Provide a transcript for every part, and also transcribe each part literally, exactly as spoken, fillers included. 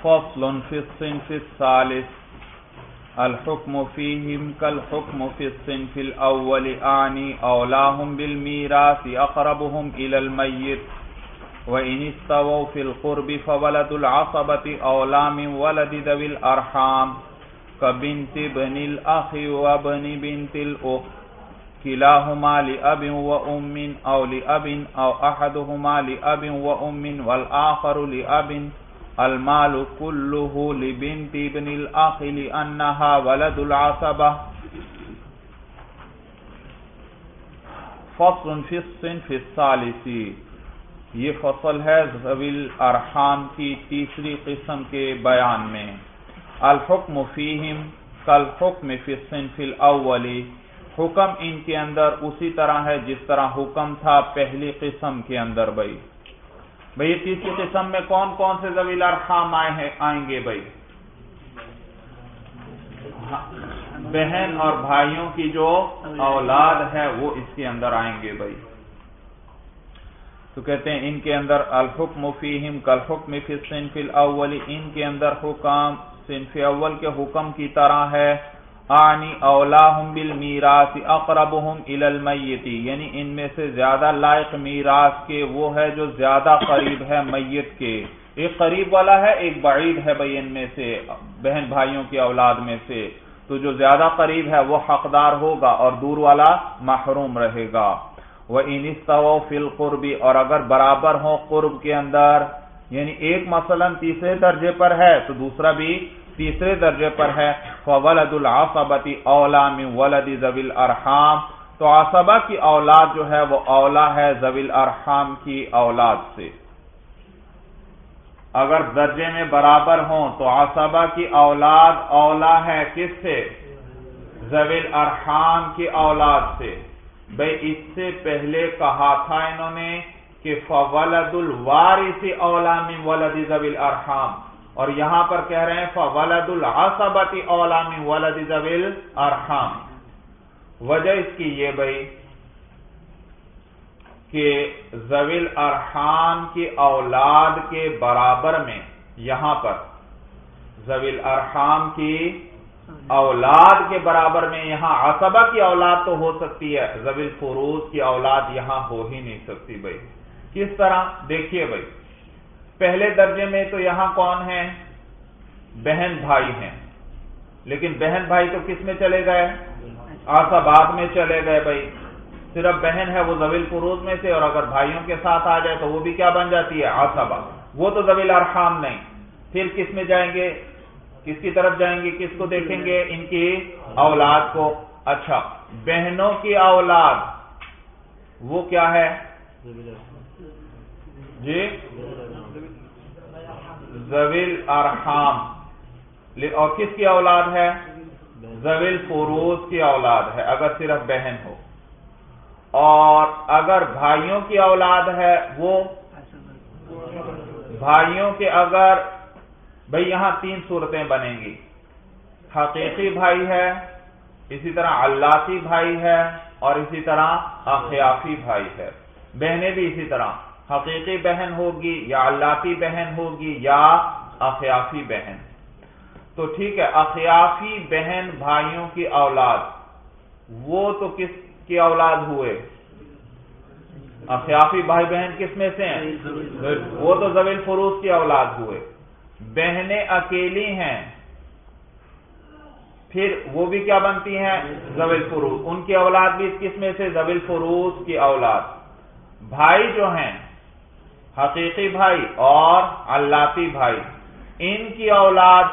فصل في الصنف الثالث الحكم فيهم كالحكم في الصنف الأول أعني أولاهم بالميراث أقربهم إلى الميت وإن استووا في القرب فولد العصبة أولى من ولد ذوي الأرحام كبنت ابن الأخ وابن بنت الأخت كلاهما لأب وأم أو لأب أو أحدهما لأب وأم والآخر لأب المال كله لبنت ابن الأخ لأنها ولد العصبة. فصل في الصنف الثالث، یہ فصل ہے ذوی الارحام کی تیسری قسم کے بیان میں. الحکم فیہم کالحکم فی الصنف الاول، حکم ان کے اندر اسی طرح ہے جس طرح حکم تھا پہلی قسم کے اندر. بھائی بھائی تیسری قسم میں کون کون سے ذوی الارحام آئے ہیں آئیں گے؟ بھائی بہن اور بھائیوں کی جو اولاد ہے وہ اس کے اندر آئیں گے. بھائی تو کہتے ہیں ان کے اندر الحکم فیہم کالحکم فی الصنف الاول، ان کے اندر حکم صنف اول کے حکم کی طرح ہے. آنی اولاہم بالمیراث اقربہم الی المیت، یعنی ان میں سے زیادہ لائق میراث کے وہ ہے جو زیادہ قریب ہے میت کے. ایک قریب والا ہے ایک بعید ہے. بھائی ان میں سے بہن بھائیوں کی اولاد میں سے تو جو زیادہ قریب ہے وہ حقدار ہوگا اور دور والا محروم رہے گا. وَإِنِ اسْتَوَوْا فِي الْقُرْبِ، اور اگر برابر ہوں قرب کے اندر، یعنی ایک مثلا تیسرے درجے پر ہے تو دوسرا بھی تیسرے درجے پر ہے. فَوَلَدُ الْعَصَبَةِ أَوْلَى مِنْ وَلَدِ ذَوِي الْأَرْحَامِ، تو عصبہ کی اولاد جو ہے وہ اولا ہے ذوی الارحام کی اولاد سے. اگر درجے میں برابر ہوں تو عصبہ کی اولاد اولا ہے کس سے؟ ذوی الارحام کی اولاد سے. بھئی اس سے پہلے کہا تھا انہوں نے کہ فَوَلَدُ الْوَارِثِ أَوْلَى مِنْ وَلَدِ ذَوِي الْأَرْحَامِ، اور یہاں پر کہہ رہے ہیں فَوَلَدُ الْعَصَبَةِ أَوْلَى مِنْ وَلَدِ ذَوِي الْأَرْحَامِ. وجہ اس کی یہ بھئی کہ ذوی الارحام کی اولاد کے برابر میں یہاں پر ذوی الارحام کی اولاد کے برابر میں یہاں عصبہ کی اولاد تو ہو سکتی ہے، ذوی الفروض کی اولاد یہاں ہو ہی نہیں سکتی. بھائی کس طرح؟ دیکھیے بھائی پہلے درجے میں تو یہاں کون ہیں؟ بہن بھائی ہیں، لیکن بہن بھائی تو کس میں چلے گئے؟ عصبات میں چلے گئے. بھائی صرف بہن ہے وہ ذوی الفروض میں سے، اور اگر بھائیوں کے ساتھ آ جائے تو وہ بھی کیا بن جاتی ہے؟ عصبہ. وہ تو ذوی الارحام نہیں. پھر کس میں جائیں گے؟ کس کی طرف جائیں گے؟ کس کو دیکھیں گے؟ ان کی اولاد کو. اچھا بہنوں کی اولاد وہ کیا ہے جی؟ ذوی الارحام. اور کس کی اولاد ہے؟ ذوی الفروض کی اولاد ہے اگر صرف بہن ہو. اور اگر بھائیوں کی اولاد ہے وہ بھائیوں کے اگر بھئی یہاں تین صورتیں بنیں گی. حقیقی بھائی ہے، اسی طرح علاتی بھائی ہے، اور اسی طرح اخیافی بھائی ہے. بہنیں بھی اسی طرح حقیقی بہن ہوگی یا علاتی بہن ہوگی یا اخیافی بہن. تو ٹھیک ہے، اخیافی بہن بھائیوں کی اولاد وہ تو کس کی اولاد ہوئے؟ اخیافی بھائی بہن کس میں سے ہیں؟ وہ تو ذوی الفروض کی اولاد ہوئے. بہنیں اکیلی ہیں پھر وہ بھی کیا بنتی ہیں؟ ذوی الفروض. ان کی اولاد بھی کس میں سے؟ ذوی الفروض کی اولاد. بھائی جو ہیں حقیقی بھائی اور علاتی بھائی، ان کی اولاد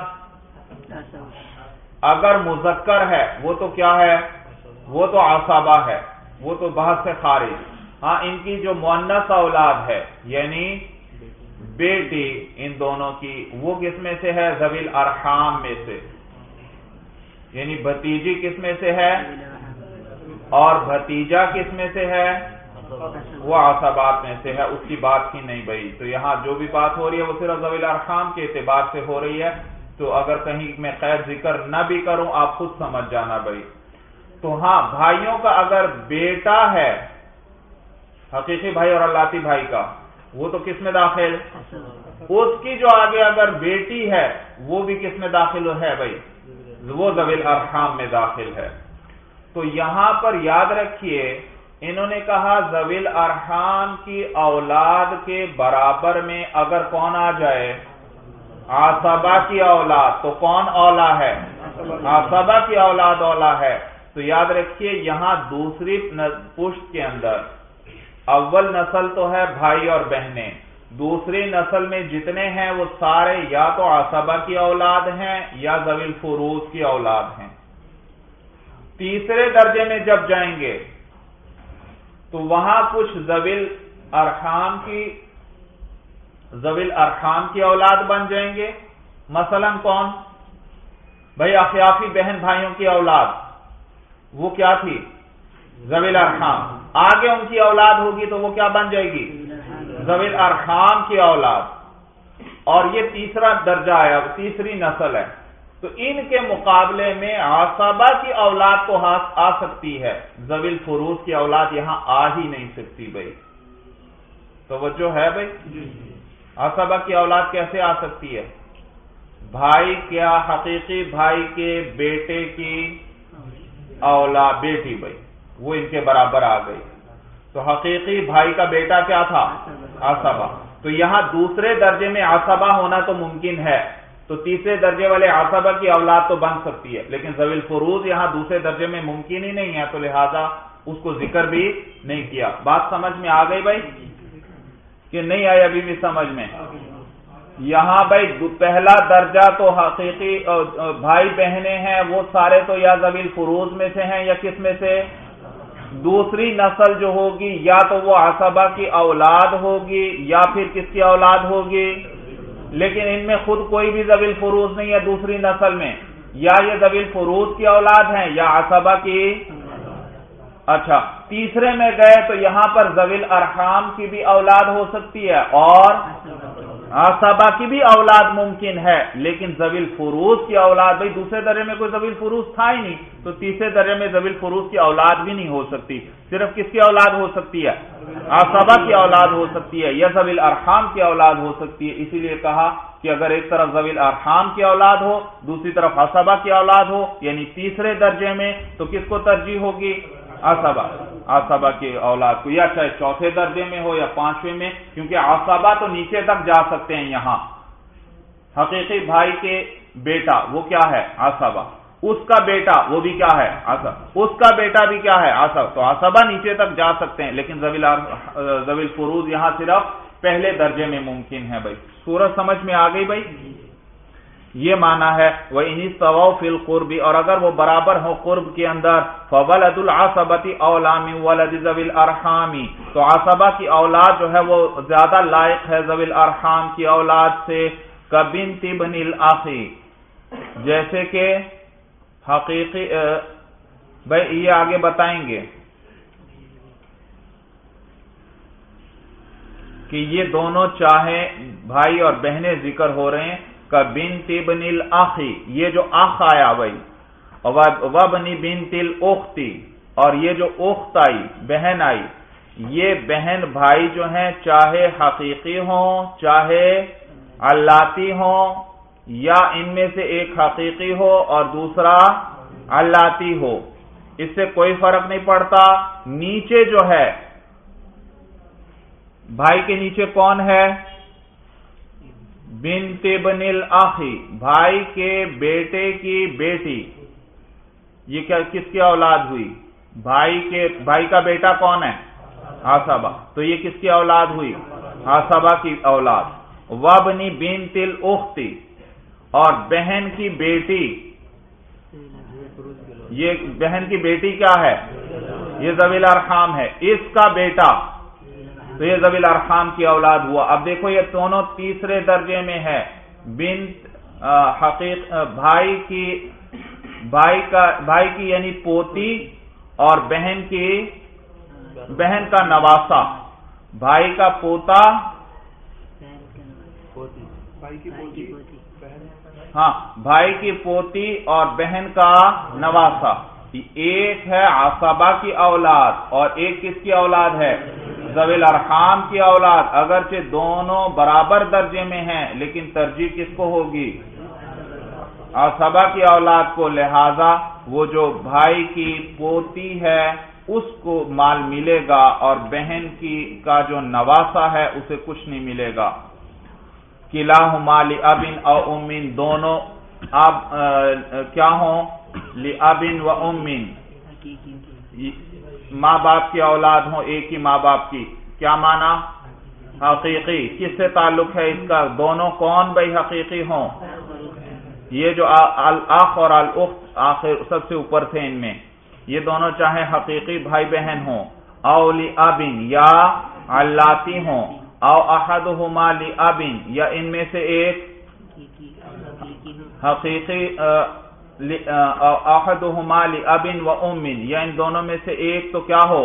اگر مذکر ہے وہ تو کیا ہے؟ وہ تو عصبہ ہے، وہ تو بحث سے خارج. ہاں ان کی جو مؤنث اولاد ہے یعنی بیٹی ان دونوں کی وہ کس میں سے ہے؟ ذوی الارحام میں سے. یعنی بھتیجی کس میں سے ہے؟ اور بھتیجا کس میں سے ہے؟ وہ عصبات میں سے ہے. اس کی بات ہی نہیں. بھائی تو یہاں جو بھی بات ہو رہی ہے وہ صرف ذوی الارحام کے اعتبار سے ہو رہی ہے. تو اگر کہیں میں قید ذکر نہ بھی کروں آپ خود سمجھ جانا. بھائی تو ہاں بھائیوں کا اگر بیٹا ہے حقیقی بھائی اور علاتی بھائی کا وہ تو کس میں داخل؟ اس کی جو آگے اگر بیٹی ہے وہ بھی کس میں داخل ہے بھائی؟ وہ ذوی الارحام میں داخل ہے۔ تو یہاں پر یاد رکھیے انہوں نے کہا ذوی الارحام کی اولاد کے برابر میں اگر کون آ جائے؟ عصبہ کی اولاد، تو کون اولا ہے؟ عصبہ کی اولاد اولا ہے۔ تو یاد رکھیے یہاں دوسری پشت کے اندر اول نسل تو ہے بھائی اور بہنیں، دوسری نسل میں جتنے ہیں وہ سارے یا تو عصبہ کی اولاد ہیں یا ذوی الفروض کی اولاد ہیں۔ تیسرے درجے میں جب جائیں گے تو وہاں کچھ ذوی الارحام کی ذوی الارحام کی اولاد بن جائیں گے، مثلا کون بھائی؟ اخیافی بہن بھائیوں کی اولاد، وہ کیا تھی؟ ذوی الارحام۔ آگے ان کی اولاد ہوگی تو وہ کیا بن جائے گی؟ ذوی الارحام کی اولاد۔ اور یہ تیسرا درجہ ہے، تیسری نسل ہے۔ تو ان کے مقابلے میں عصبہ کی اولاد تو آ سکتی ہے، ذوی الفروض کی اولاد یہاں آ ہی نہیں سکتی بھائی۔ توجہ ہے بھائی؟ عصبہ کی اولاد کیسے آ سکتی ہے؟ بھائی کیا حقیقی بھائی کے بیٹے کی اولاد بیٹی بھائی، وہ ان کے برابر آ گئی۔ تو حقیقی بھائی کا بیٹا کیا تھا؟ عصبہ۔ تو یہاں دوسرے درجے میں عصبہ ہونا تو ممکن ہے، تو تیسرے درجے والے عصبہ کی اولاد تو بن سکتی ہے، لیکن ذوی الفروض یہاں دوسرے درجے میں ممکن ہی نہیں ہے، تو لہذا اس کو ذکر بھی نہیں کیا۔ بات سمجھ میں آ گئی بھائی کہ نہیں آئی؟ ابھی بھی سمجھ میں؟ یہاں بھائی پہلا درجہ تو حقیقی بھائی بہنیں ہیں، وہ سارے تو یا ذوی الفروض میں سے ہیں یا کس میں سے؟ دوسری نسل جو ہوگی یا تو وہ عصبہ کی اولاد ہوگی یا پھر کس کی اولاد ہوگی؟ لیکن ان میں خود کوئی بھی ذوی الفروض نہیں ہے دوسری نسل میں، یا یہ ذوی الفروض کی اولاد ہیں یا عصبہ کی۔ اچھا، تیسرے میں گئے تو یہاں پر ذوی الارحام کی بھی اولاد ہو سکتی ہے اور عصبہ کی بھی اولاد ممکن ہے، لیکن ذوی الفروض کی اولاد بھائی دوسرے درجے میں کوئی ذوی الفروض تھا ہی نہیں، تو تیسرے درجے میں ذوی الفروض کی اولاد بھی نہیں ہو سکتی۔ صرف کس کی اولاد ہو سکتی ہے؟ عصبہ کی اولاد ہو سکتی ہے یا ذوی الارحام کی اولاد ہو سکتی ہے۔ اسی لیے کہا کہ اگر ایک طرف ذوی الارحام کی اولاد ہو دوسری طرف عصبہ کی اولاد ہو، یعنی تیسرے درجے میں، تو کس کو ترجیح ہوگی؟ عصبہ عصبہ کی اولاد کو، یا چاہے چوتھے درجے میں ہو یا پانچویں میں، کیونکہ عصبہ تو نیچے تک جا سکتے ہیں۔ یہاں حقیقی بھائی کے بیٹا وہ کیا ہے؟ عصبہ۔ اس کا بیٹا وہ بھی کیا ہے؟ عصبہ۔ اس کا بیٹا بھی کیا ہے؟ عصبہ۔ تو عصبہ نیچے تک جا سکتے ہیں، لیکن ذوی الفروض یہاں صرف پہلے درجے میں ممکن ہے بھائی۔ سورج سمجھ میں آ گئی بھائی؟ یہ معنی ہے وَإِنِ اسْتَوَوْا فِي الْقُرْبِ، اور اگر وہ برابر ہو قرب کے اندر، فَوَلَدُ الْعَصَبَةِ أَوْلَىٰ مِن وَلَدِ ذَوِي الْأَرْحَامِ، تو عصبہ کی اولاد جو ہے وہ زیادہ لائق ہے ذوی الارحام کی اولاد سے، كَبِنْتِ ابْنِ الْأَخِ، جیسے کہ حقیقی بھائی یہ آگے بتائیں گے کہ یہ دونوں چاہے بھائی اور بہنیں ذکر ہو رہے ہیں، بنت ابن الاخ، یہ جو اخ آیا بھائی، وابن بنت الاخت، اور یہ جو اخت آئی بہن آئی، یہ بہن بھائی جو ہیں چاہے حقیقی ہوں چاہے علاتی ہوں، یا ان میں سے ایک حقیقی ہو اور دوسرا علاتی ہو، اس سے کوئی فرق نہیں پڑتا۔ نیچے جو ہے بھائی کے نیچے کون ہے؟ بنت ابن الاخ، بھائی کے بیٹے کی بیٹی، یہ کیا کس کی اولاد ہوئی؟ بھائی کے بھائی کا بیٹا کون ہے؟ عصبہ، تو یہ کس کی اولاد ہوئی؟ عصبہ کی اولاد۔ وابن بنت الاخت، اور بہن کی بیٹی، یہ بہن کی بیٹی کیا ہے؟ یہ ذوی الارحام ہے، اس کا بیٹا، تو یہ ذوی الارحام کی اولاد ہوا۔ اب دیکھو یہ دونوں تیسرے درجے میں ہے، بنت حقیق بھائی کی بھائی کا بھائی کی یعنی پوتی، اور بہن کی بہن کا نواسا، بھائی کا پوتا، ہاں بھائی کی پوتی اور بہن کا نواسا۔ ایک ہے عصبہ کی اولاد اور ایک کس کی اولاد ہے؟ ذوی الارحام کی اولاد، اگرچہ دونوں برابر درجے میں ہیں لیکن ترجیح کس کو ہوگی؟ عصبہ کی اولاد کو، لہذا وہ جو بھائی کی پوتی ہے اس کو مال ملے گا اور بہن کی کا جو نواسا ہے اسے کچھ نہیں ملے گا۔ کلاہما لأب او ام، دونوں اب کیا ہوں؟ لأب و ام، ماں باپ کی اولاد ہوں، ایک ہی ماں باپ کی۔ کیا معنی؟ حقیقی۔ کس سے تعلق ہے اس کا؟ دونوں کون بھائی حقیقی ہوں؟ یہ جو الاخ اور الاخت آخر سب سے اوپر تھے ان میں، یہ دونوں چاہے حقیقی بھائی بہن ہوں، او لأب یا علاتی ہوں، او احدہما لأب یا ان میں سے ایک حقیقی احدہما لأب و ام، یا ان دونوں میں سے ایک تو کیا ہو؟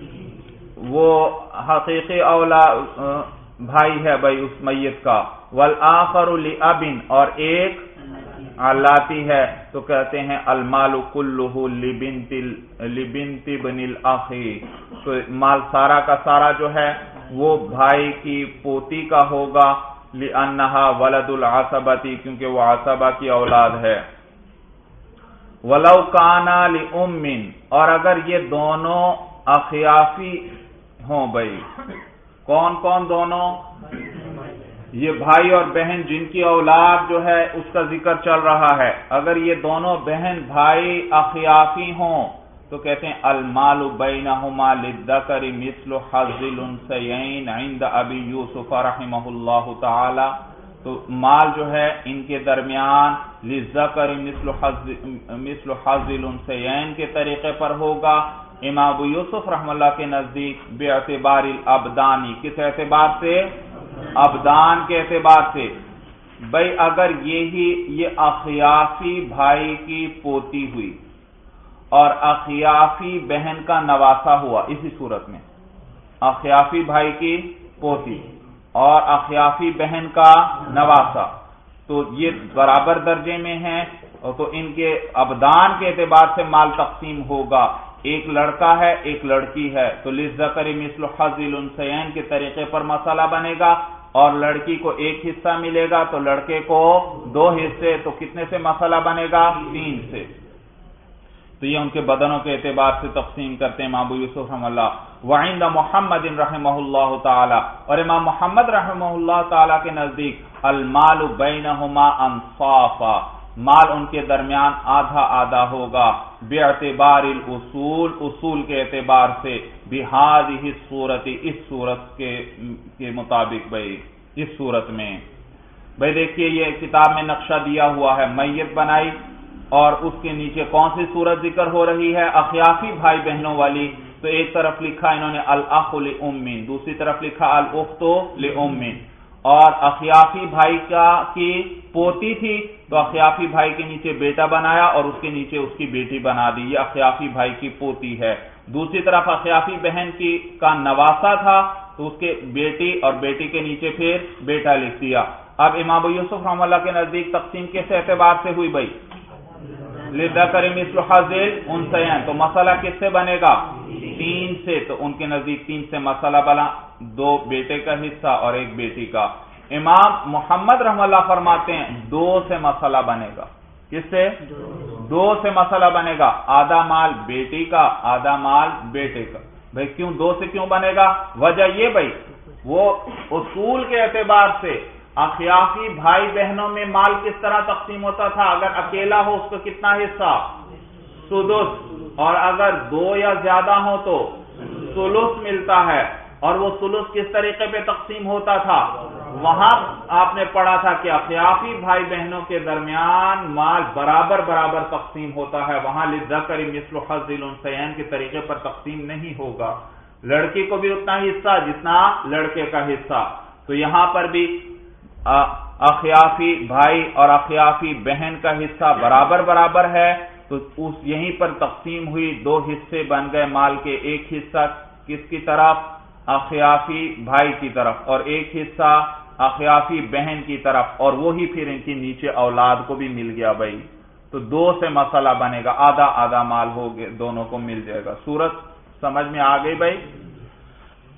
وہ حقیقی اولاد بھائی ہے بھائی اس میت کا، والآخر لأب اور ایک علاتی ہے، تو کہتے ہیں المال کلہ لبنت لبنت ابن الاخ، تو مال سارا کا سارا جو ہے وہ بھائی کی پوتی کا ہوگا، لأنہا ولد العصبتی، کیونکہ وہ عصبہ کی اولاد ہے۔ ولو کانا لأم، اور اگر یہ دونوں اخیافی ہوں بھائی، کون کون دونوں؟ یہ بھائی اور بہن جن کی اولاد جو ہے اس کا ذکر چل رہا ہے، اگر یہ دونوں بہن بھائی اخیافی ہوں تو کہتے ہیں المال بینہما للذکر مثل حظ الانثیین عند ابی یوسف رحمہ اللہ تعالی، تو مال جو ہے ان کے درمیان للذکر مثل حظ مثل حظ الانثیین کے طریقے پر ہوگا، امام ابو یوسف رحمہ اللہ کے نزدیک باعتبار الابدانی، کس اعتبار سے؟ ابدان کے اعتبار سے۔ بھئی اگر یہی یہ اخیافی بھائی کی پوتی ہوئی اور اخیافی بہن کا نواسا ہوا، اسی صورت میں اخیافی بھائی کی پوتی اور اخیافی بہن کا نواسا، تو یہ برابر درجے میں ہیں، اور تو ان کے ابدان کے اعتبار سے مال تقسیم ہوگا، ایک لڑکا ہے ایک لڑکی ہے، تو للذکر مثل حظ الانثیین کے طریقے پر مسئلہ بنے گا، اور لڑکی کو ایک حصہ ملے گا تو لڑکے کو دو حصے، تو کتنے سے مسئلہ بنے گا؟ تین سے۔ تو یہ ان کے بدنوں کے اعتبار سے تقسیم کرتے ہیں امام ابو یوسف رحمہ اللہ۔ وعند محمد رحمہ اللہ تعالی، اور امام محمد رحمہ اللہ تعالی کے نزدیک المال بینہما انصافا، مال ان کے درمیان آدھا آدھا ہوگا، باعتبار الاصول، اصول کے اعتبار سے، بہذہ الصورت، اس صورت کے کے مطابق بھائی، اس صورت میں بھائی دیکھیے یہ کتاب میں نقشہ دیا ہوا ہے، میت بنائی اور اس کے نیچے کون سی صورت ذکر ہو رہی ہے؟ اخیافی بھائی بہنوں والی، تو ایک طرف لکھا انہوں نے الاخ لام، دوسری طرف لکھا الاخت لام، اور اخیافی بھائی کا کی پوتی تھی تو اخیافی بھائی کے نیچے بیٹا بنایا اور اس کے نیچے اس کی بیٹی بنا دی، یہ اخیافی بھائی کی پوتی ہے۔ دوسری طرف اخیافی بہن کی کا نواسا تھا تو اس کے بیٹی اور بیٹی کے نیچے پھر بیٹا لکھ دیا۔ اب امام ابو یوسف رحمہ اللہ کے نزدیک تقسیم کس اعتبار سے ہوئی بھائی؟ للذکر مثل حظ الانثیین، تو مسئلہ کس سے بنے گا؟ تین سے، تو ان کے نزدیک تین سے مسئلہ بنا، دو بیٹے کا حصہ اور ایک بیٹی کا۔ امام محمد رحمہ اللہ فرماتے ہیں دو سے مسئلہ بنے گا، کس سے؟ دو سے مسئلہ بنے گا، آدھا مال بیٹی کا آدھا مال بیٹے کا۔ بھئی کیوں دو سے کیوں بنے گا؟ وجہ یہ بھئی وہ اصول کے اعتبار سے اخیافی بھائی بہنوں میں مال کس طرح تقسیم ہوتا تھا؟ اگر اکیلا ہو اس کو کتنا حصہ؟ سدس، اور اگر دو یا زیادہ ہو تو ثلث ملتا ہے، اور وہ ثلث کس طریقے پہ تقسیم ہوتا تھا؟ وہاں آپ نے پڑھا تھا کہ اخیافی بھائی بہنوں کے درمیان مال برابر برابر تقسیم ہوتا ہے، وہاں للذکر مثل حظ الانثیین کے طریقے پر تقسیم نہیں ہوگا، لڑکی کو بھی اتنا حصہ جتنا لڑکے کا حصہ۔ تو یہاں پر بھی اخیافی بھائی اور اخیافی بہن کا حصہ برابر برابر ہے، تو اس یہیں پر تقسیم ہوئی، دو حصے بن گئے مال کے، ایک حصہ کس کی طرف؟ اخیافی بھائی کی طرف، اور ایک حصہ اخیافی بہن کی طرف، اور وہی پھر ان کی نیچے اولاد کو بھی مل گیا بھائی، تو دو سے مسئلہ بنے گا، آدھا آدھا مال ہو گئے، دونوں کو مل جائے گا۔ صورت سمجھ میں آ گئی بھائی؟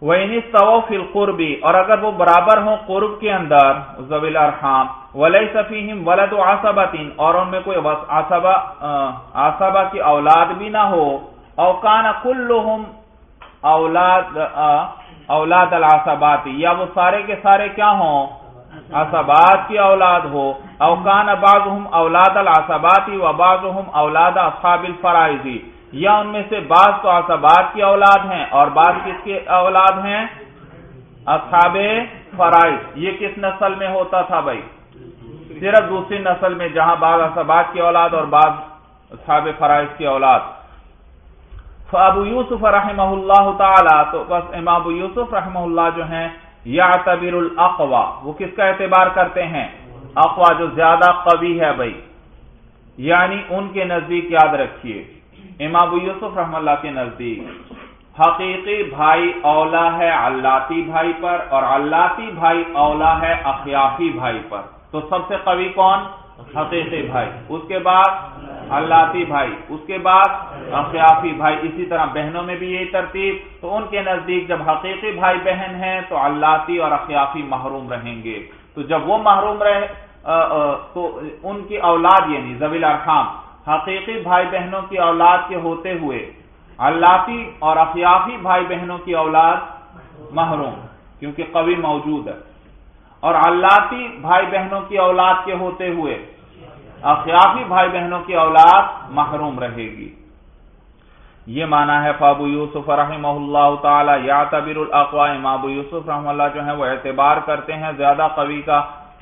وَإِنِ اسْتَوَوْا فِي الْقُرْبِ، اور اگر وہ برابر ہوں قرب کے اندر ذوی الارحام، وَلَيْسَ فِيهِمْ وَلَدُ عَصَبَةٍ، اور ان میں کوئی عصبہ عصبہ کی اولاد بھی نہ ہو، أَوْ كَانَ كُلُّهُمْ اولاد اولاد العصبات، یا وہ سارے کے سارے کیا ہوں عصبات کی اولاد ہو، أَوْ كَانَ بَعْضُهُمْ اولاد العصبات وَبَعْضُهُمْ اولاد اصحاب الفرائض، یا ان میں سے بعض تو عصبات کی اولاد ہیں اور بعض کس کی اولاد ہیں اصحاب فرائض۔ یہ کس نسل میں ہوتا تھا بھائی؟ صرف دوسری نسل میں، جہاں بعض عصبات کی اولاد اور بعض اصحاب فرائض کی اولاد۔ فابو یوسف رحمہ اللہ تعالی، تو بس امام ابو یوسف رحمہ اللہ جو ہیں یعتبر الاقوی، وہ کس کا اعتبار کرتے ہیں؟ اقوی، جو زیادہ قوی ہے بھائی، یعنی ان کے نزدیک یاد رکھیے امام ابو یوسف رحمہ اللہ کے نزدیک حقیقی بھائی اولا ہے علاتی بھائی پر، اور علاتی بھائی اولا ہے اخیافی بھائی پر۔ تو سب سے قوی کون؟ حقیقی بھائی، اس کے بعد علاتی بھائی، اس کے بعد اخیافی بھائی، اسی طرح بہنوں میں بھی یہی ترتیب۔ تو ان کے نزدیک جب حقیقی بھائی بہن ہیں تو علاتی اور اخیافی محروم رہیں گے، تو جب وہ محروم رہے تو ان کی اولاد یعنی ذوی الارحام حقیقی بھائی بہنوں کی اولاد کے ہوتے ہوئے علاتی اور اخیافی بھائی بہنوں کی اولاد محروم، کیونکہ قوی موجود ہے، اور علاتی بھائی بہنوں کی اولاد کے ہوتے ہوئے اخیافی بھائی بہنوں کی اولاد محروم رہے گی۔ یہ معنی ہے فابو یوسف رحمہ اللہ تعالی یعتبر الاقوی، امام ابو یوسف رحمہ اللہ جو ہیں وہ اعتبار کرتے ہیں زیادہ قوی کا،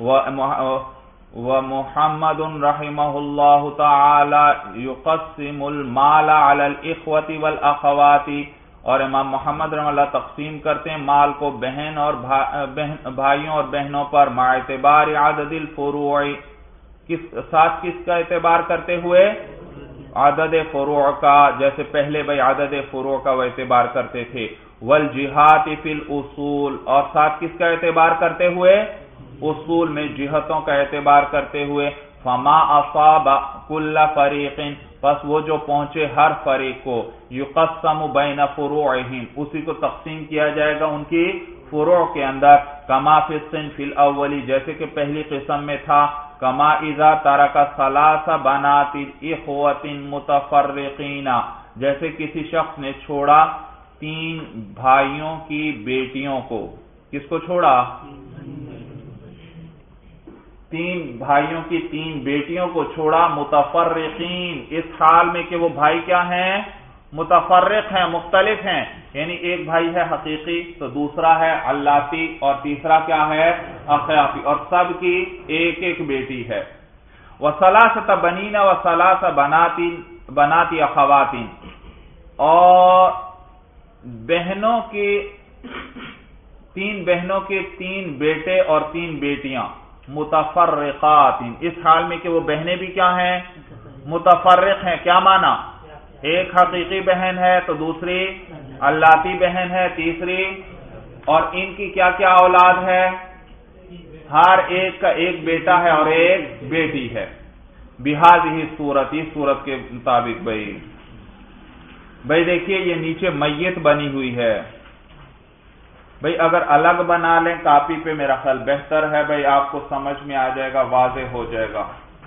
ومحمد رحمہ اللہ تعالی یقسم المال علی الاخوة والاخوات، اور امام محمد رحمہ اللہ تقسیم کرتے ہیں مال کو بہن اور بھائیوں اور بہنوں پر، مع اعتبار عدد الفروع، کس ساتھ کس کا اعتبار کرتے ہوئے؟ عدد فروع کا، جیسے پہلے بھائی عدد فروع کا وہ اعتبار کرتے تھے، والجہات فی الاصول، اور ساتھ کس کا اعتبار کرتے ہوئے؟ اصول میں جہتوں کا اعتبار کرتے ہوئے، فما اصاب کل فریق، پس وہ جو پہنچے ہر فریق کو، یقسم بین فروعہم، اسی کو تقسیم کیا جائے گا ان کی فروع کے اندر، کما فی الصنف الاولی، جیسے کہ پہلی قسم میں تھا، کما اذا ترک ثلاث بنات اخوۃ متفرقین، جیسے کسی شخص نے چھوڑا تین بھائیوں کی بیٹیوں کو، کس کو چھوڑا؟ تین بھائیوں کی تین بیٹیوں کو چھوڑا، متفرقین، اس حال میں کہ وہ بھائی کیا ہیں؟ متفرق ہیں، مختلف ہیں، یعنی ایک بھائی ہے حقیقی تو دوسرا ہے علاتی اور تیسرا کیا ہے؟ اخیافی، اور سب کی ایک ایک بیٹی ہے۔ وثلاثۃ بنین وثلاث بنات بنات اخوات، اور بہنوں کی تین بہنوں کے تین بیٹے اور تین بیٹیاں، متفرقات، اس حال میں کہ وہ بہنیں بھی کیا ہیں؟ متفرق ہیں۔ کیا معنی؟ ایک حقیقی بہن ہے تو دوسری علاتی بہن ہے، تیسری، اور ان کی کیا کیا اولاد ہے؟ ہر ایک کا ایک بیٹا ہے اور ایک بیٹی ہے۔ بہذہ صورت، اس صورت کے مطابق بھائی بھائی دیکھیے یہ نیچے میت بنی ہوئی ہے بھائی، اگر الگ بنا لیں کاپی پہ میرا خیال بہتر ہے بھائی، آپ کو سمجھ میں آ جائے گا، واضح ہو جائے گا۔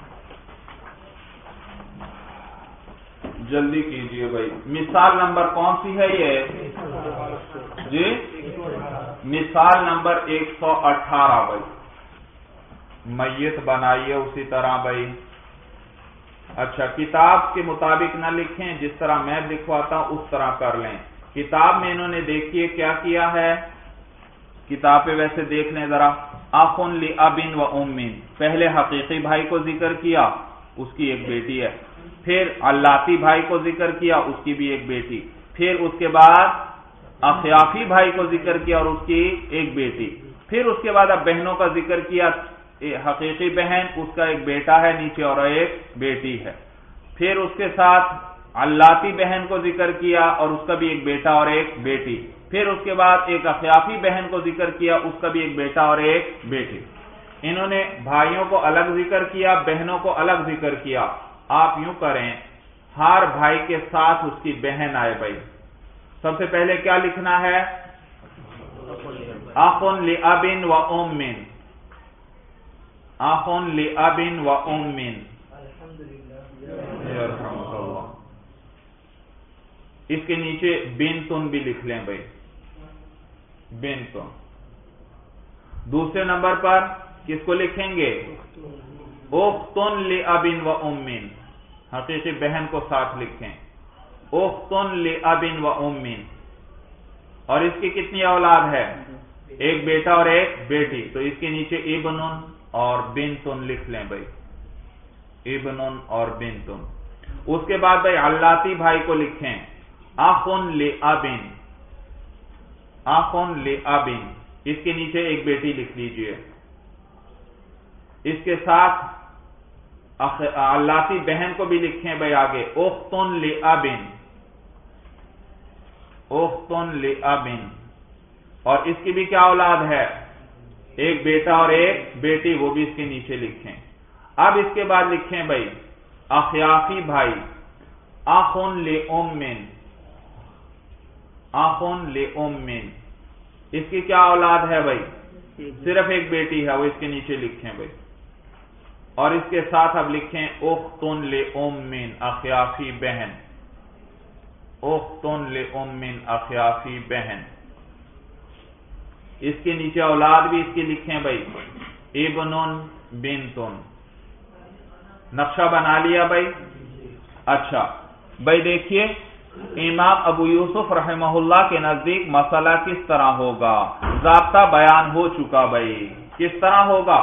جلدی کیجئے بھائی، مثال نمبر کون سی ہے یہ؟ جی مثال نمبر ایک سو اٹھارہ بھائی، میت بنائیے اسی طرح بھائی۔ اچھا، کتاب کے مطابق نہ لکھیں، جس طرح میں لکھواتا ہوں اس طرح کر لیں۔ کتاب میں انہوں نے دیکھیے کیا کیا ہے، کتاب پہ ویسے دیکھ لیں ذرا، اخ لأب و ام، پہلے حقیقی بھائی کو ذکر کیا، اس کی ایک بیٹی ہے، پھر علاتی بھائی کو ذکر کیا، اس کی بھی ایک بیٹی، پھر اس کے بعد اخیافی بھائی کو ذکر کیا اور اس کی ایک بیٹی، پھر اس کے بعد اب بہنوں کا ذکر کیا، حقیقی بہن اس کا ایک بیٹا ہے نیچے اور ایک بیٹی ہے، پھر اس کے ساتھ علاتی بہن کو ذکر کیا اور اس کا بھی ایک بیٹا اور ایک بیٹی، پھر اس کے بعد ایک اخیافی بہن کو ذکر کیا، اس کا بھی ایک بیٹا اور ایک بیٹی۔ انہوں نے بھائیوں کو الگ ذکر کیا، بہنوں کو الگ ذکر کیا۔ آپ یوں کریں، ہر بھائی کے ساتھ اس کی بہن آئے بھائی، سب سے پہلے کیا لکھنا ہے؟ आखुन लि अबिन व उम्मिन, आखुन लि अबिन व उम्मिन। इसके नीचे बिन्तुन भी लिख लें भाई, बिन्तुन। दूसरे नंबर पर किसको लिखेंगे? उख्तुन लि अबिन व उम्मिन, हकीकी बहन को साथ लिखें, उख्तुन लि अबिन व उम्मिन। और इसकी कितनी औलाद है? एक बेटा और एक बेटी, तो इसके नीचे इब्नुन और बिन्तुन लिख लें भाई, इब्नुन और बिन्तुन। उसके बाद भाई अल्लाती भाई को लिखें, आखुन लि अबिन, आखुन लि अबिन, इसके नीचे एक बेटी लिख लीजिए। इसके साथ अल्लाती बहन को भी लिखें भाई आगे, उख्तुन लि अबिन, उख्तुन लि अबिन। और इसकी भी क्या औलाद है? एक बेटा और एक बेटी, वो भी इसके नीचे लिखें। अब इसके बाद लिखें भाई अखयाफी भाई, आखुन लि उम्मिन, आखुन लि उम्मिन। इसकी क्या औलाद है भाई? सिर्फ एक बेटी है, वो इसके नीचे लिखें भाई। और इसके साथ अब लिखें उख्तुन लि उम्मिन, अखयाफी बहन, उख्तुन लि उम्मिन, अखयाफी बहन। इसके नीचे औलाद भी इसकी लिखें भाई, इब्नुन बिन्तुन। नक्शा बना लिया भाई? अच्छा भाई देखिए, इमाम अबू यूसुफ रहमहुल्लाह के नजदीक मसला किस तरह होगा, ज़ाब्ता बयान हो चुका भाई। किस तरह होगा?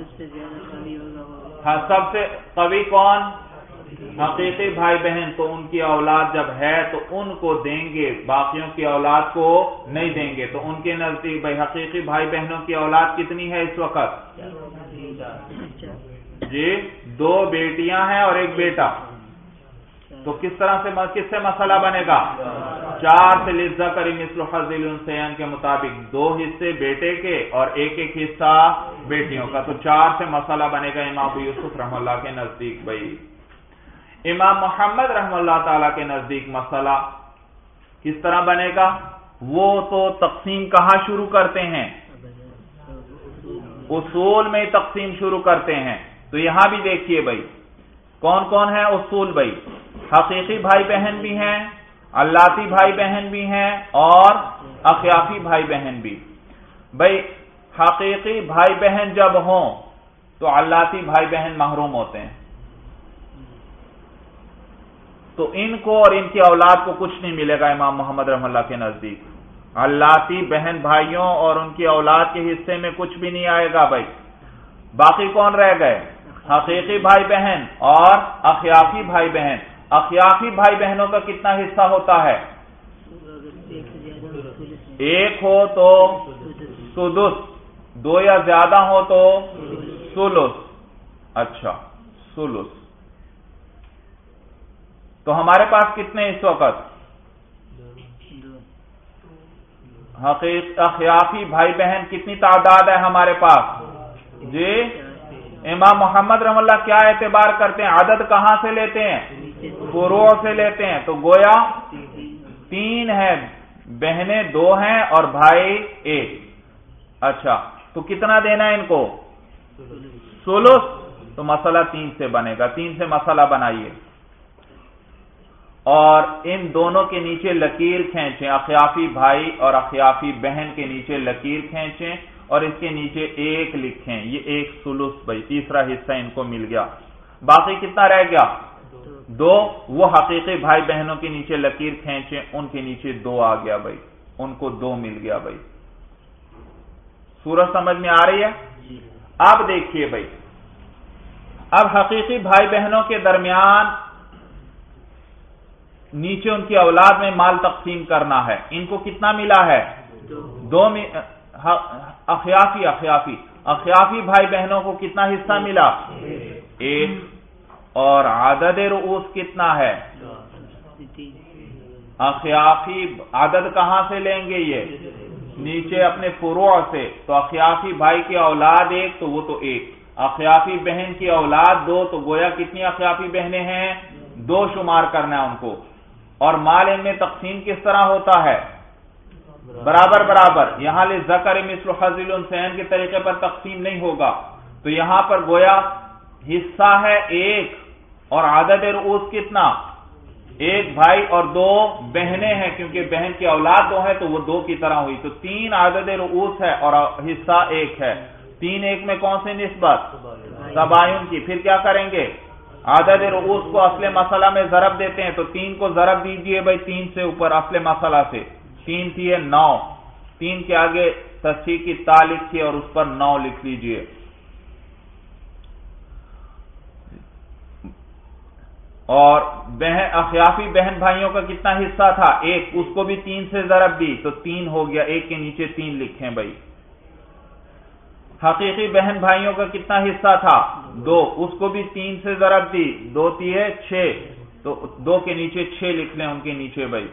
हाँ, सबसे कवि कौन? हकीकी भाई बहन। तो उनकी औलाद जब है तो उनको देंगे, बाकियों की औलाद को नहीं देंगे। तो उनके नजदीक भाई हकीकी भाई बहनों की औलाद कितनी है इस वक्त? जी, दो बेटियां हैं और एक बेटा। तो किस तरह से, किससे मसला बनेगा? चार से लिज़्ज़करी मिस्लु हज़्ज़िल उन्सयैन के मुताबिक दो हिस्से बेटे के और एक एक हिस्सा बेटियों का। तो चार से मसला बनेगा इमाम अबू यूसुफ रहमतुल्लाह के नजदीक भाई। इमाम मोहम्मद रहमतुल्लाह ताला के नजदीक मसला किस तरह बनेगा? वो तो तकसीम कहां शुरू करते हैं? उसूल में तकसीम शुरू करते हैं। तो यहां भी देखिए भाई, कौन कौन है उसूल भाई? हकीकी भाई बहन भी हैं, अल्लाती भाई बहन भी हैं और अखयाफी भाई बहन भी। भाई हकीकी भाई बहन जब हों तो अल्लाती भाई बहन महरूम होते हैं, तो इनको और इनकी औलाद को कुछ नहीं मिलेगा इमाम मोहम्मद रहमतुल्लाह के नजदीक। अल्लाती बहन भाइयों और उनकी औलाद के हिस्से में कुछ भी नहीं आएगा भाई। बाकी कौन रह गए? हकीकी भाई बहन और अखयाफी भाई बहन। अखयाफी भाई बहनों का कितना हिस्सा होता है? एक हो तो सुदुस, दो या ज्यादा हो तो सुलुस। अच्छा, सुलुस। तो हमारे पास कितने इस वक्त? हकीक अखयाफी भाई बहन कितनी तादाद है हमारे पास? जी, इमाम मोहम्मद रहमतुल्लाह क्या एतबार करते हैं? आदद कहां से लेते हैं? फुरू से लेते हैं। तो गोया तीन है, बहनें दो हैं और भाई एक। अच्छा, तो कितना देना है इनको? सुलुस। तो मसला तीन से बनेगा, तीन से मसला बनाइए और इन दोनों के नीचे लकीर खींचें, अखयाफी भाई और अखयाफी बहन के नीचे लकीर खींचें और इसके नीचे एक लिखें। ये एक सुलुस भाई, तीसरा हिस्सा इनको मिल गया। बाकी कितना रह गया? दो। वो हकीकी भाई बहनों के नीचे लकीर खींचें, उनके नीचे दो आ गया भाई, उनको दो मिल गया भाई। सूरत समझ में आ रही है? अब देखिए भाई, अब हकीकी भाई बहनों के दरमियान नीचे उनकी औलाद में माल तकसीम करना है। इनको कितना मिला है? दो। अखयाफी अखयाफी अखयाफी भाई बहनों को कितना हिस्सा मिला? एक। और आदद रुऊस कितना है? अखयाफी आदद कहां से लेंगे? ये नीचे अपने फुरूअ से। तो अखयाफी भाई की औलाद एक, तो वो तो एक। अखयाफी बहन की औलाद दो, तो गोया कितनी अखयाफी बहनें हैं? दो शुमार करना है उनको। और माल इनमें तकसीम किस तरह होता है? برابر برابر. یہاں للذکر مثل حظ الانثیین کے طریقے پر تقسیم نہیں ہوگا. تو یہاں پر گویا حصہ ہے ایک اور عدد رؤوس کتنا؟ ایک بھائی اور دو بہنیں ہیں، کیونکہ بہن کی اولاد دو ہے تو وہ دو کی طرح ہوئی. تو تین عدد رؤوس ہے اور حصہ ایک ہے. تین ایک میں کون سی نسبت؟ تباین کی. پھر کیا کریں گے؟ عدد رؤوس کو اصل مسئلہ میں ضرب دیتے ہیں. تو تین کو ضرب دیجئے بھائی تین سے اوپر اصل مسئلہ سے. تین تھی ہے نو، تین کے آگے تصحیح کی تا لکھیے اور اس پر نو لکھ لیجئے. اور بہن اخیافی بہن بھائیوں کا کتنا حصہ تھا؟ ایک. اس کو بھی تین سے ضرب دی تو تین ہو گیا. ایک کے نیچے تین لکھیں بھائی. حقیقی بہن بھائیوں کا کتنا حصہ تھا؟ دو. اس کو بھی تین سے ضرب دی. دو تھی ہے چھ تو دو کے نیچے چھ لکھ لیں ان کے نیچے بھائی.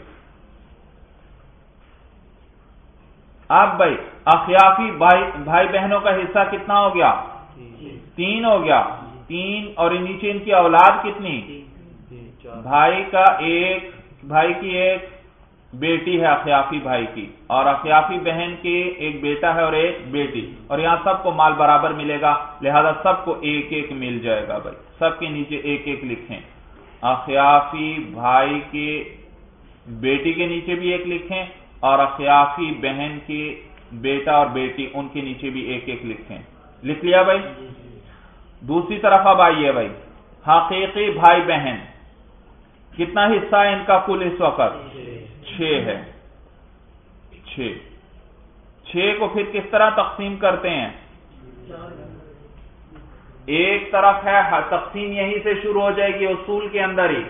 اب بھائی اخیافی بھائی بھائی بہنوں کا حصہ کتنا ہو گیا؟ تین ہو گیا. تین اور نیچے ان کی اولاد کتنی؟ بھائی کا ایک، بھائی کی ایک بیٹی ہے اخیافی بھائی کی، اور اخیافی بہن کی ایک بیٹا ہے اور ایک بیٹی. اور یہاں سب کو مال برابر ملے گا، لہذا سب کو ایک ایک مل جائے گا بھائی. سب کے نیچے ایک ایک لکھیں. اخیافی بھائی کی بیٹی کے نیچے بھی ایک لکھیں اور اخیافی بہن کی بیٹا اور بیٹی ان کے نیچے بھی ایک ایک لکھیں. لکھ لیا بھائی؟ دوسری طرف اب آئیے بھائی. حقیقی بھائی بہن کتنا حصہ ہے ان کا کل اس وقت؟ چھ ہے. چھ چھ کو پھر کس طرح تقسیم کرتے ہیں؟ ایک طرف ہے تقسیم یہیں سے شروع ہو جائے گی اصول کے اندر ہی.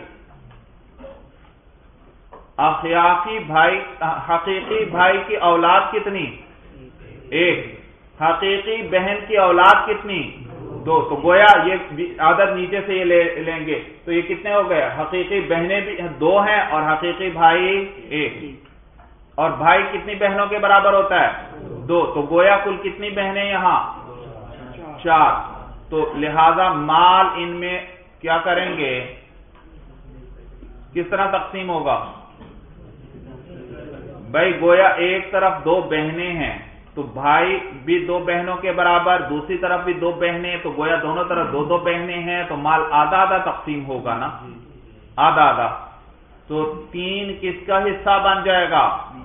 اخیافی بھائی حقیقی بھائی کی اولاد کتنی؟ ایک. حقیقی بہن کی اولاد کتنی؟ دو. تو گویا یہ عدد نیچے سے یہ لے لیں گے تو یہ کتنے ہو گئے؟ حقیقی بہنیں بھی دو ہیں اور حقیقی بھائی ایک. اور بھائی کتنی بہنوں کے برابر ہوتا ہے؟ دو. تو گویا کل کتنی بہنیں یہاں؟ چار. تو لہذا مال ان میں کیا کریں گے؟ کس طرح تقسیم ہوگا بھائی؟ گویا ایک طرف دو بہنیں ہیں تو بھائی بھی دو بہنوں کے برابر، دوسری طرف بھی دو بہنیں، تو گویا دونوں طرف دو دو بہنیں ہیں تو مال آدھا آدھا تقسیم ہوگا نا، آدھا آدھا. تو تین کس کا حصہ بن جائے گا؟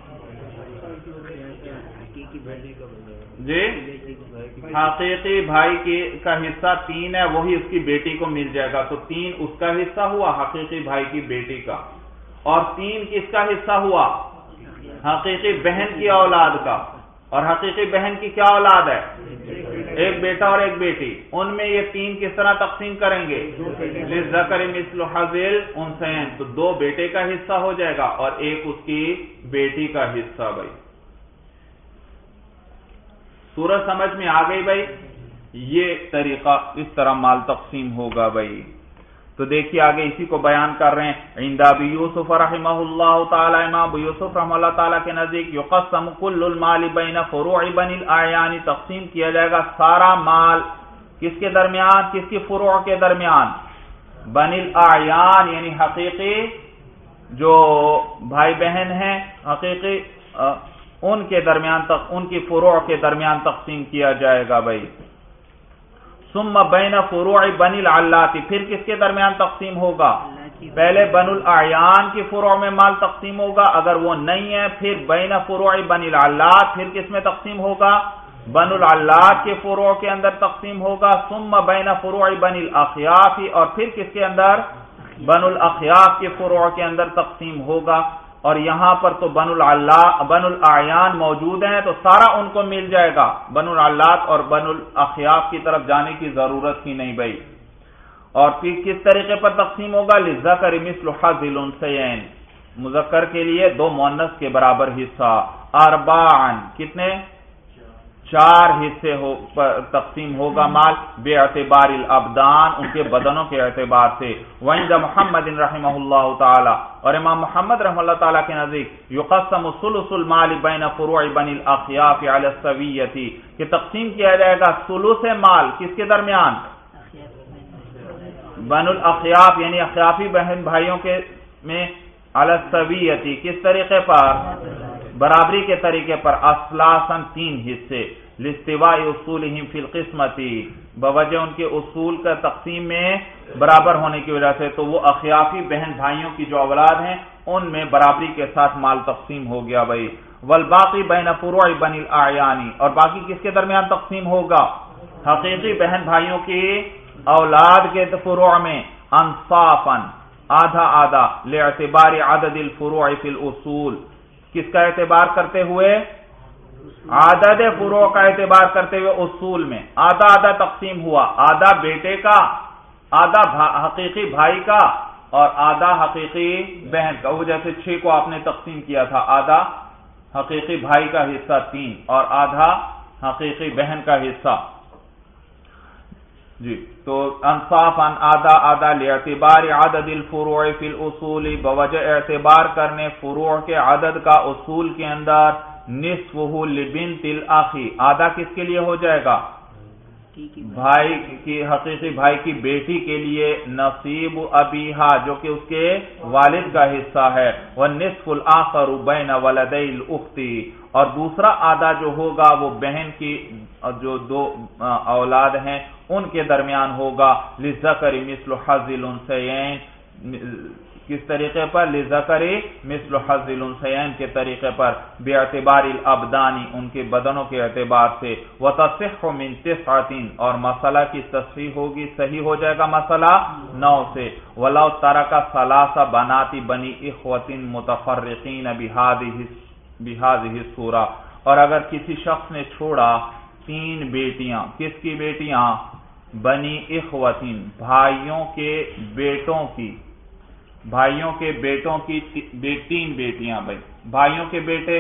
جی حقیقی بھائی کی کا حصہ تین ہے، وہی اس کی بیٹی کو مل جائے گا. تو تین اس کا حصہ ہوا حقیقی بھائی کی بیٹی کا، اور تین کس کا حصہ ہوا؟ حقیقی بہن کی اولاد کا. اور حقیقی بہن کی کیا اولاد ہے؟ ایک بیٹا اور ایک بیٹی. ان میں یہ تین کس طرح تقسیم کریں گے؟ للذکر مثل حظ الانثیین. تو دو بیٹے کا حصہ ہو جائے گا اور ایک اس کی بیٹی کا حصہ. بھائی سورج سمجھ میں آ گئی بھائی؟ یہ طریقہ اس طرح مال تقسیم ہوگا بھائی. تو دیکھیے آگے اسی کو بیان کر رہے ہیں. عند ابی یوسف رحمہ اللہ تعالی، امام ابو یوسف رحمہ اللہ تعالی کے نزدیک یقسم کل المال بین فروع بنی الاعیان، تقسیم کیا جائے گا سارا مال کس کے درمیان؟ کس کی فروع کے درمیان؟ بنی الاعیان یعنی حقیقی جو بھائی بہن ہیں حقیقی ان کے درمیان تک، ان کی فروع کے درمیان تقسیم کیا جائے گا بھائی. ثم بین فروع بنی العلات، پھر کس کے درمیان تقسیم ہوگا؟ پہلے بنو الاعیان کی فروع میں مال تقسیم ہوگا، اگر وہ نہیں ہے پھر بین فروع بنی العلات، پھر کس میں تقسیم ہوگا؟ بنو العلات کے فروع کے اندر تقسیم ہوگا. ثم بین فروع بنی الاخیاف، اور پھر کس کے اندر؟ بنو الاخیاف کے فروع کے اندر تقسیم ہوگا. اور یہاں پر تو بنو العلات بنو الاعیان موجود ہیں تو سارا ان کو مل جائے گا. بنو العلات اور بنو الاخیاف کی طرف جانے کی ضرورت ہی نہیں بھائی. اور پھر کس طریقے پر تقسیم ہوگا؟ للذکر مثل حظ الانثیین، مذکر کے لیے دو مؤنث کے برابر حصہ. اربعن، کتنے؟ چار حصے ہو تقسیم ہوگا مال، بے اعتبار الابدان، ان کے بدنوں کے اعتبار سے. وعند محمد رحمہ اللہ تعالی، اور امام محمد رحمہ اللہ تعالی کے نزدیک یقسم ثلث المال بین فروع بنی الاخیاف علی السویۃ، کہ تقسیم کیا جائے گا ثلث مال کس کے درمیان؟ بنو الاخیاف یعنی اخیافی بہن بھائیوں کے میں علی السویۃ، کس طریقے پر؟ برابری کے طریقے پر اصلاسن تین حصے لاستواء اصولہم فی القسمتی بوجہ ان کے اصول کا تقسیم میں برابر ہونے کی وجہ سے، تو وہ اخیافی بہن بھائیوں کی جو اولاد ہیں ان میں برابری کے ساتھ مال تقسیم ہو گیا بھائی. والباقی بین فروع بنی الاعیانی، اور باقی کس کے درمیان تقسیم ہوگا؟ حقیقی بہن بھائیوں کی اولاد کے فروع میں انصافا آدھا آدھا لاعتبار عدد الفروع فی الاصول، کس کا اعتبار کرتے ہوئے؟ عدد فروع کا اعتبار کرتے ہوئے اصول میں آدھا آدھا تقسیم ہوا، آدھا بیٹے کا، آدھا حقیقی بھائی کا اور آدھا حقیقی بہن کا. وہ جیسے چھ کو آپ نے تقسیم کیا تھا، آدھا حقیقی بھائی کا حصہ تین اور آدھا حقیقی بہن کا حصہ. جی تو انصافاً آدھا آدھا لاعتبار عدد الفروع فی الاصول، بوجہ اعتبار کرنے فروع کے عدد کا اصول کے اندر. نصفہ لبنت الاخی، آدھا کس کے لیے ہو جائے گا؟ بھائی کی حقیقی بھائی کی بیٹی کے لیے نصیب ابیہا جو کہ اس کے والد کا حصہ ہے. والنصف الاخر بین ولدی الاخت، اور دوسرا آدھا جو ہوگا وہ بہن کی جو دو اولاد ہیں ان کے درمیان ہوگا. للذکر مثل حظ الانثیین، کس طریقے پر؟ للذکر مثل حظ الانثیین کے طریقے پر، باعتبار الابدانی ان کے بدنوں کے اعتبار سے. وتصح من تسعۃ، اور مسئلہ کی تصحیح ہوگی، صحیح ہو جائے گا مسئلہ نو سے. ولو ترک ثلاث بنات بنی اخوۃ متفرقین بهذه الصورہ، اور اگر کسی شخص نے چھوڑا تین بیٹیاں، کس کی بیٹیاں؟ بنی اخوتین، بھائیوں کے بیٹوں کی، بھائیوں کے بیٹوں کی تین بیٹیاں. بھائی بھائیوں کے بیٹے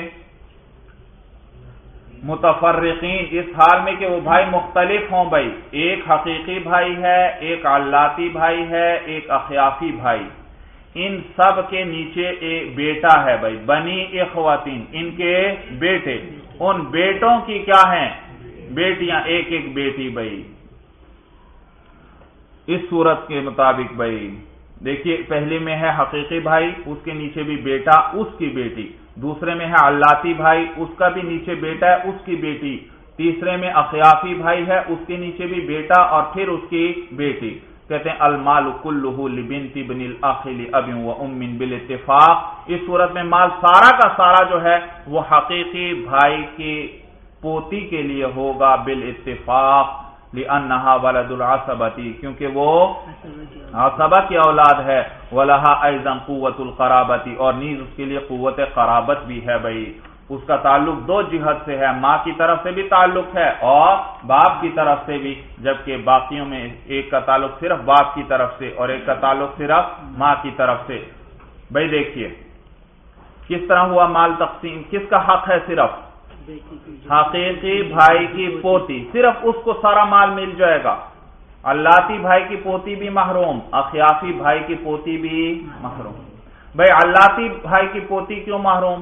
متفرقین اس حال میں کہ وہ بھائی مختلف ہوں. بھائی ایک حقیقی بھائی ہے، ایک علاتی بھائی ہے، ایک اخیافی بھائی. ان سب کے نیچے ایک بیٹا ہے. بھائی بنی اخواتین ان کے بیٹے، ان بیٹوں کی کیا ہیں؟ بیٹیاں، ایک ایک بیٹی. بھائی اس صورت کے مطابق بھائی دیکھیے، پہلے میں ہے حقیقی بھائی، اس کے نیچے بھی بیٹا، اس کی بیٹی. دوسرے میں ہے علاتی بھائی، اس کا بھی نیچے بیٹا ہے، اس کی بیٹی. تیسرے میں اخیافی بھائی ہے، اس کے نیچے بھی بیٹا اور پھر اس کی بیٹی. کہتے ہیں المال کلہ لبنت ابن الاخ لاب و ام بالاتفاق. اس صورت میں مال سارا کا سارا جو ہے وہ حقیقی بھائی کی پوتی کے لیے ہوگا بالاتفاق، لأنہا ولد العصبتی، کیونکہ وہ عصبہ کی اولاد ہے. ولہا ایضا قوت القرابتی، اور نیز اس کے لیے قوت قرابت بھی ہے. بھائی اس کا تعلق دو جہت سے ہے، ماں کی طرف سے بھی تعلق ہے اور باپ کی طرف سے بھی، جبکہ باقیوں میں ایک کا تعلق صرف باپ کی طرف سے اور ایک کا تعلق صرف ماں کی طرف سے. بھائی دیکھیے کس طرح ہوا مال تقسیم، کس کا حق ہے؟ صرف حقیقی بھائی کی پوتی، صرف اس کو سارا مال مل جائے گا. علاتی بھائی کی پوتی بھی محروم، اخیافی بھائی کی پوتی بھی محروم. بھائی علاتی بھائی کی پوتی کیوں محروم؟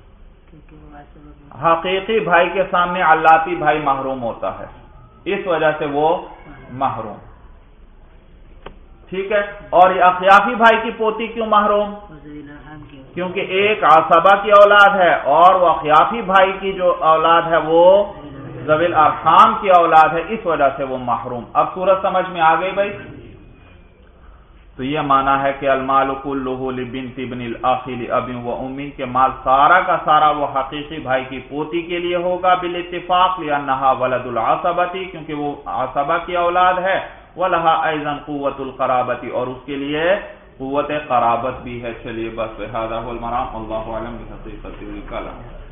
حقیقی بھائی کے سامنے علاتی بھائی محروم ہوتا ہے، اس وجہ سے وہ محروم. ٹھیک ہے. اور یہ اخیافی بھائی کی پوتی کیوں محروم؟ کیونکہ ایک عصبہ کی اولاد ہے اور وہ اخیافی بھائی کی جو اولاد ہے وہ ذوی الارحام کی اولاد ہے، اس وجہ سے وہ محروم. اب صورت سمجھ میں آ گئی بھائی؟ تو یہ معنی ہے کہ المال کلہ لبنت ابن الاخ لاب و ام، کے مال سارا کا سارا وہ حقیقی بھائی کی پوتی کے لیے ہوگا بالاتفاق، لانہا ولد العصبتی، کیونکہ وہ عصبہ کی اولاد ہے. ولہا ایضا قوت القرابتی، اور اس کے لیے قوت قرابت بھی ہے. چلیے بس هذا هو المرام، اللہ اعلم بحقیقت الکلام.